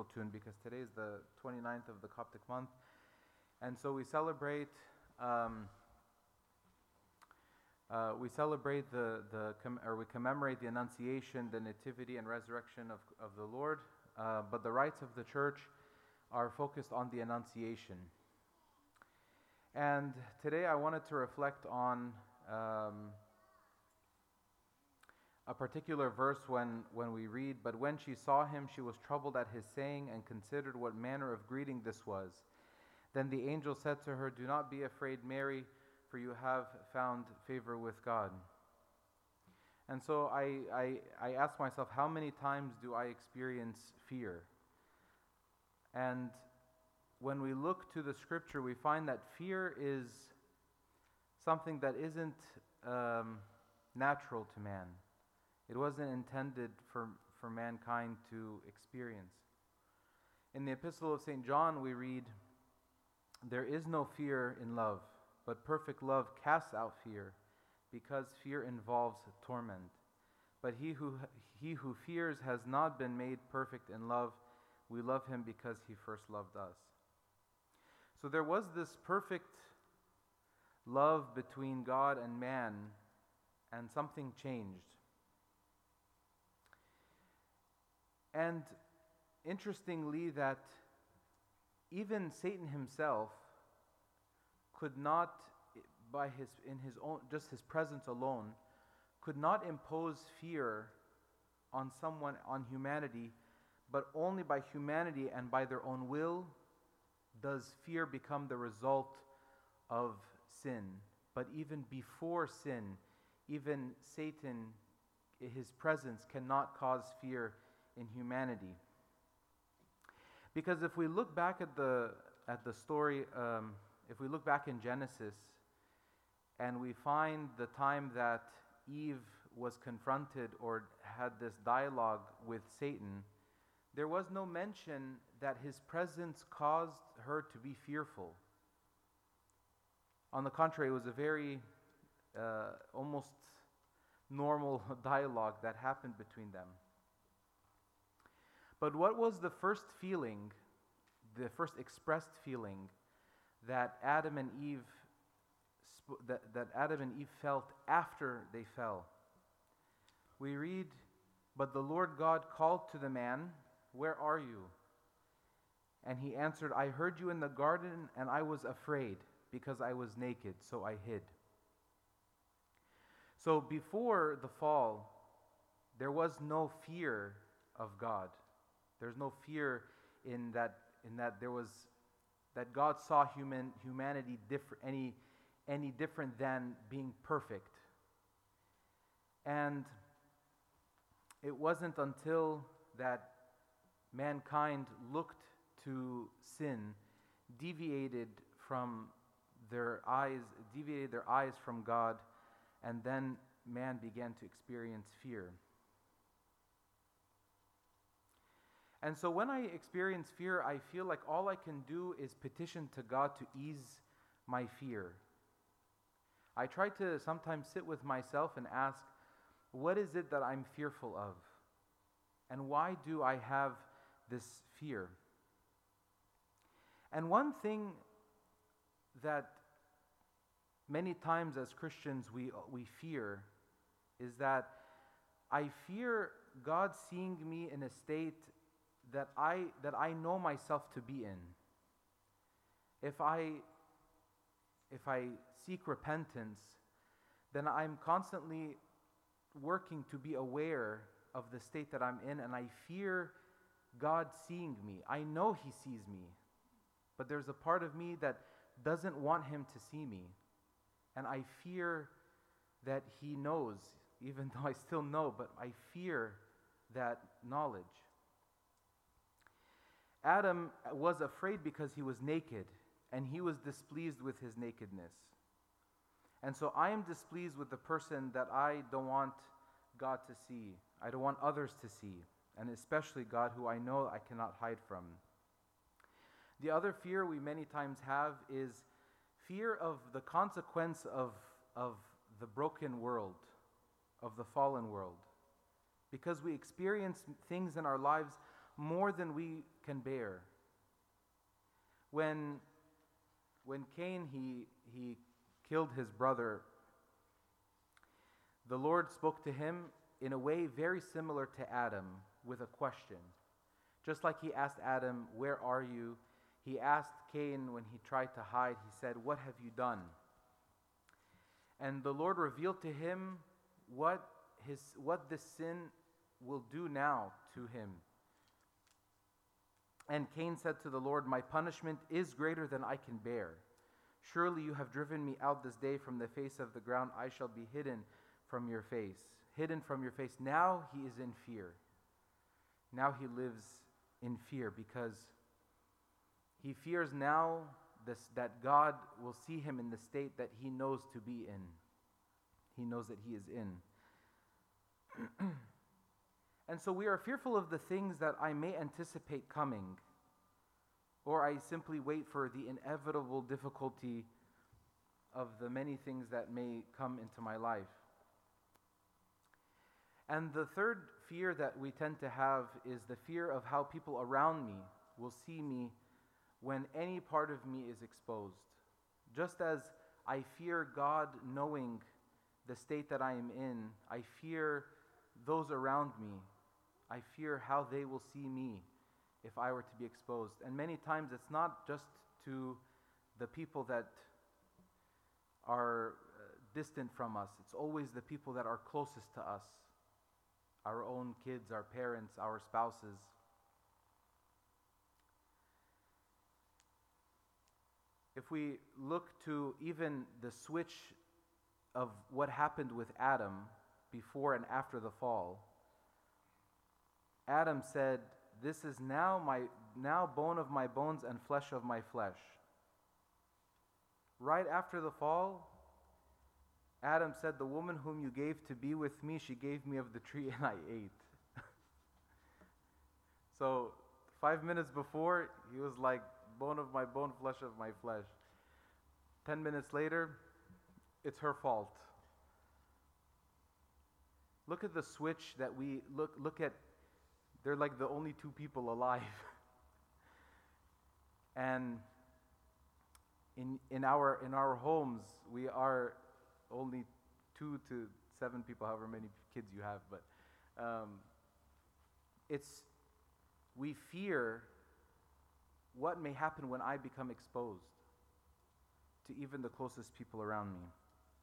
liturgical tune because today is the 29th of the Coptic month. And so we celebrate we commemorate the Annunciation, the Nativity and Resurrection of the Lord, but the rites of the Church are focused on the Annunciation. And today I wanted to reflect on a particular verse when we read, "But when she saw him, she was troubled at his saying and considered what manner of greeting this was. Then the angel said to her, 'Do not be afraid, Mary, for you have found favor with God.'" And so I ask myself, how many times do I experience fear? And when we look to the scripture, we find that fear is something that isn't natural to man. It wasn't intended for mankind to experience. In the Epistle of St. John, we read, "There is no fear in love, but perfect love casts out fear, because fear involves torment. But he who fears has not been made perfect in love. We love him because he first loved us." So there was this perfect love between God and man, and something changed. And interestingly, that even Satan himself could not, in his own, just his presence alone, could not impose fear on someone, on humanity, but only by humanity and by their own will does fear become the result of sin. But even before sin, even Satan, his presence cannot cause fear in humanity. Because if we look back at the story, if we look back in Genesis, and we find the time that Eve was confronted or had this dialogue with Satan, there was no mention that his presence caused her to be fearful. On the contrary, it was a very almost normal dialogue that happened between them. But what was the first feeling, the first expressed feeling that Adam and Eve felt after they fell? We read, "But the Lord God called to the man, 'Where are you?' And he answered, 'I heard you in the garden, and I was afraid, because I was naked, so I hid.'" So before the fall, there was no fear of God. There's no fear in that there was that God saw humanity any different than being perfect. And it wasn't until that mankind looked to sin, deviated their eyes from God, and then man began to experience fear. And so when I experience fear, I feel like all I can do is petition to God to ease my fear. I try to sometimes sit with myself and ask, what is it that I'm fearful of? And why do I have this fear? And one thing that many times as Christians we fear is that I fear God seeing me in a state that I know myself to be in. If I seek repentance, then I'm constantly working to be aware of the state that I'm in, and I fear God seeing me. I know He sees me, but there's a part of me that doesn't want Him to see me, and I fear that He knows, even though I still know, but I fear that knowledge. Adam was afraid because he was naked, and he was displeased with his nakedness. And so I am displeased with the person that I don't want God to see. I don't want others to see, and especially God, who I know I cannot hide from. The other fear we many times have is fear of the consequence of the broken world, of the fallen world. Because we experience things in our lives more than we can bear. When Cain he killed his brother, the Lord spoke to him in a way very similar to Adam with a question. Just like he asked Adam, "Where are you?" He asked Cain when he tried to hide, he said, "What have you done?" And the Lord revealed to him what this sin will do now to him. And Cain said to the Lord, "My punishment is greater than I can bear. Surely you have driven me out this day from the face of the ground. I shall be hidden from your face. Hidden from your face." Now he is in fear. Now he lives in fear because he fears now that God will see him in the state that he knows to be in. He knows that he is in. And so we are fearful of the things that I may anticipate coming, or I simply wait for the inevitable difficulty of the many things that may come into my life. And the third fear that we tend to have is the fear of how people around me will see me when any part of me is exposed. Just as I fear God knowing the state that I am in, I fear those around me. I fear how they will see me if I were to be exposed. And many times it's not just to the people that are distant from us. It's always the people that are closest to us. Our own kids, our parents, our spouses. If we look to even the switch of what happened with Adam before and after the fall, Adam said, "This is now bone of my bones and flesh of my flesh." Right after the fall, Adam said, "The woman whom you gave to be with me, she gave me of the tree and I ate." So 5 minutes before, he was like, "Bone of my bone, flesh of my flesh." 10 minutes later, it's her fault. Look at the switch that we look at. They're like the only two people alive. And in our homes, we are only 2 to 7 people, however many kids you have. But we fear what may happen when I become exposed to even the closest people around me.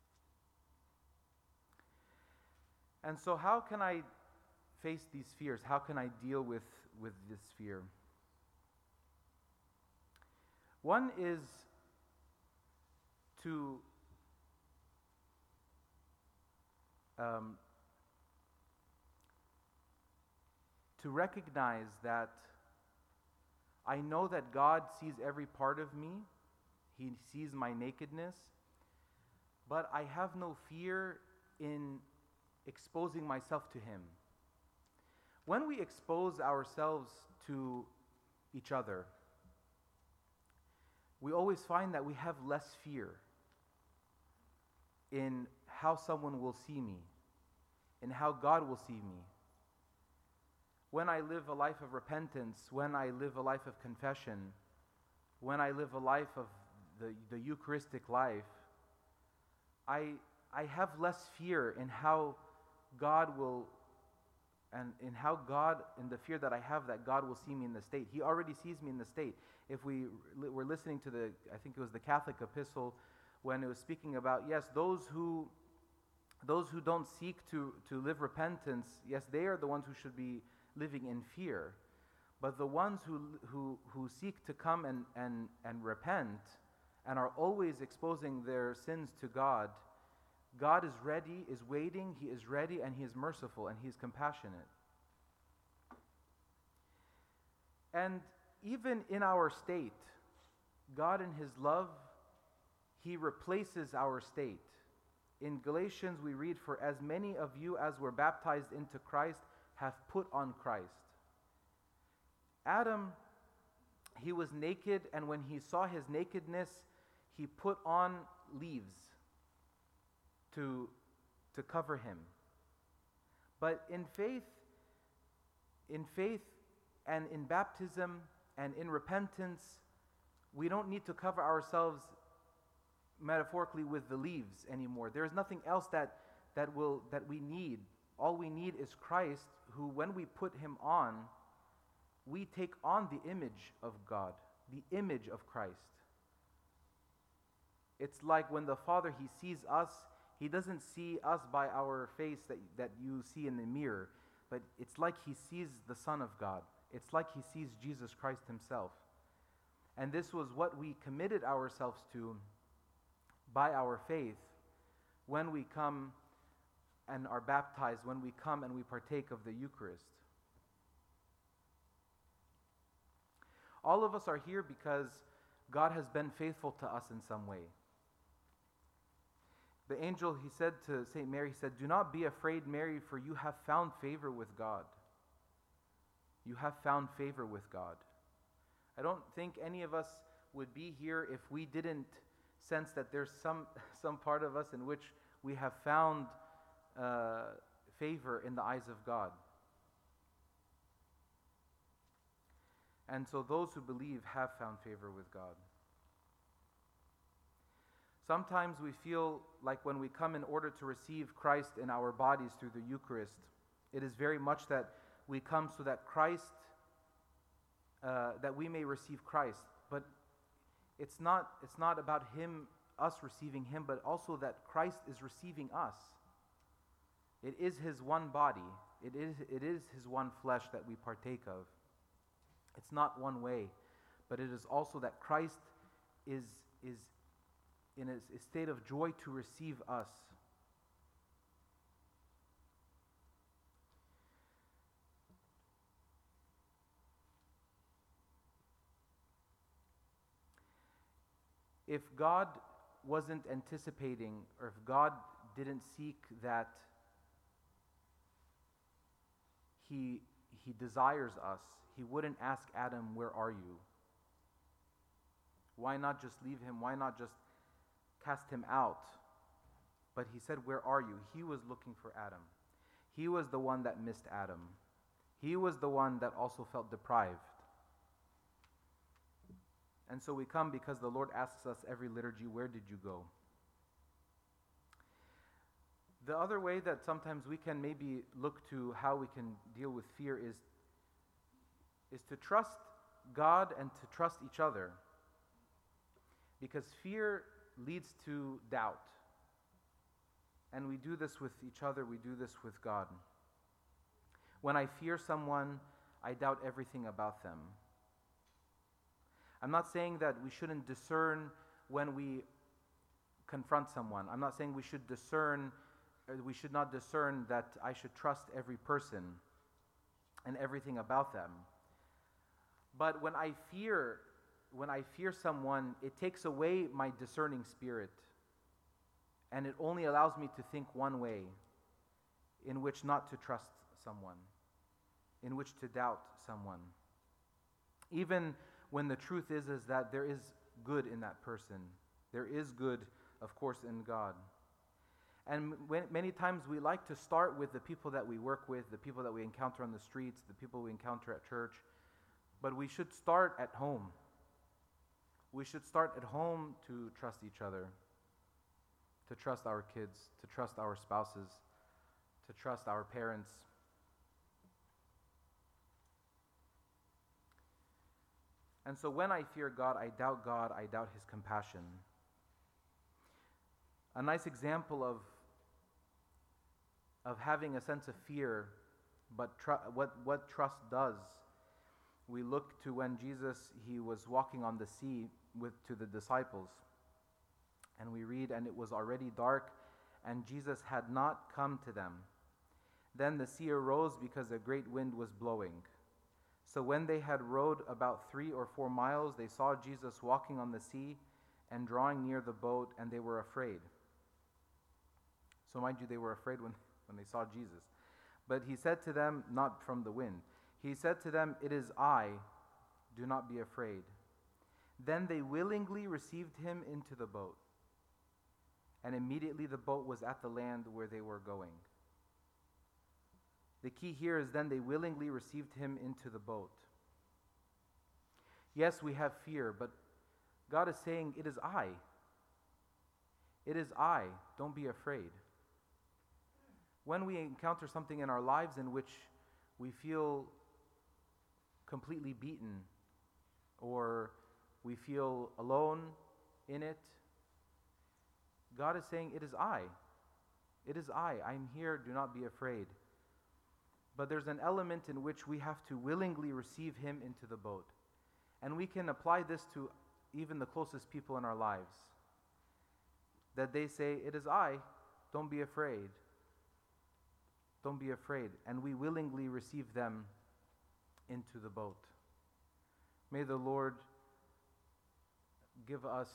And so how can I face these fears? How can I deal with this fear? One is to recognize that I know that God sees every part of me. He sees my nakedness, but I have no fear in exposing myself to Him. When we expose ourselves to each other, we always find that we have less fear in how someone will see me, in how God will see me. When I live a life of repentance, when I live a life of confession, when I live a life of the Eucharistic life, I have less fear in how God will, and in how God, in the fear that I have that God will see me in the state. He already sees me in the state. If we were listening to I think it was the Catholic epistle, when it was speaking about, yes, those who don't seek to live repentance, yes, they are the ones who should be living in fear. But the ones who seek to come and repent and are always exposing their sins to God, God is ready, is waiting, He is ready, and He is merciful, and He is compassionate. And even in our state, God in His love, He replaces our state. In Galatians we read, "For as many of you as were baptized into Christ have put on Christ." Adam, he was naked, and when he saw his nakedness, he put on leaves to cover him. But in faith, And in baptism and in repentance, we don't need to cover ourselves metaphorically with the leaves anymore. There's nothing else that we need. All we need is Christ, who, when we put him on, we take on the image of God, the image of Christ. It's like when the Father, he sees us, he doesn't see us by our face that you see in the mirror, but it's like he sees the Son of God. It's like he sees Jesus Christ himself. And this was what we committed ourselves to by our faith when we come and are baptized, when we come and we partake of the Eucharist. All of us are here because God has been faithful to us in some way. The angel, he said to St. Mary, he said, "Do not be afraid, Mary, for you have found favor with God." You have found favor with God. I don't think any of us would be here if we didn't sense that there's some part of us in which we have found favor in the eyes of God. And so those who believe have found favor with God. Sometimes we feel like when we come in order to receive Christ in our bodies through the Eucharist, it is very much that we come so that Christ, that we may receive Christ. But it's not about us receiving him, but also that Christ is receiving us. It is his one body. It is his one flesh that we partake of. It's not one way, but it is also that Christ is in a state of joy to receive us. If God wasn't anticipating, or if God didn't seek that He desires us, he wouldn't ask Adam, "Where are you?" Why not just leave him? Why not just cast him out? But he said, "Where are you?" He was looking for Adam. He was the one that missed Adam. He was the one that also felt deprived. And so we come because the Lord asks us every liturgy, "Where did you go?" The other way that sometimes we can maybe look to how we can deal with fear is to trust God and to trust each other. Because fear leads to doubt. And we do this with each other, we do this with God. When I fear someone, I doubt everything about them. I'm not saying that we shouldn't discern when we confront someone. I'm not saying we should not discern that I should trust every person and everything about them. But when I fear someone, it takes away my discerning spirit. And it only allows me to think one way, in which not to trust someone, in which to doubt someone. Even when the truth is that there is good in that person. There is good, of course, in God. And many times we like to start with the people that we work with, the people that we encounter on the streets, the people we encounter at church. But we should start at home. We should start at home to trust each other, to trust our kids, to trust our spouses, to trust our parents. And so when I fear God, I doubt his compassion. A nice example of having a sense of fear, but what trust does, we look to when Jesus, he was walking on the sea to the disciples. And we read, "And it was already dark, and Jesus had not come to them. Then the sea arose because a great wind was blowing. So when they had rowed about 3 or 4 miles, they saw Jesus walking on the sea and drawing near the boat, and they were afraid." So mind you, they were afraid when they saw Jesus. But he said to them, not from the wind, he said to them, "It is I, do not be afraid." Then they willingly received him into the boat. And immediately the boat was at the land where they were going. The key here is then they willingly received him into the boat. Yes, we have fear, but God is saying, it is I. It is I. Don't be afraid. When we encounter something in our lives in which we feel completely beaten, or we feel alone in it, God is saying, it is I. It is I. I'm here. Do not be afraid. But there's an element in which we have to willingly receive Him into the boat. And we can apply this to even the closest people in our lives. That they say, it is I. Don't be afraid. Don't be afraid. And we willingly receive them into the boat. May the Lord give us,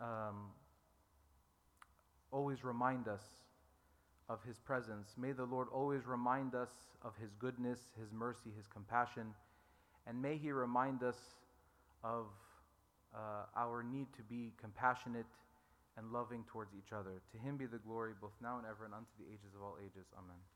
always remind us of His presence. May the Lord always remind us of His goodness, His mercy, His compassion. And may He remind us of our need to be compassionate and loving towards each other. To Him be the glory both now and ever and unto the ages of all ages. Amen.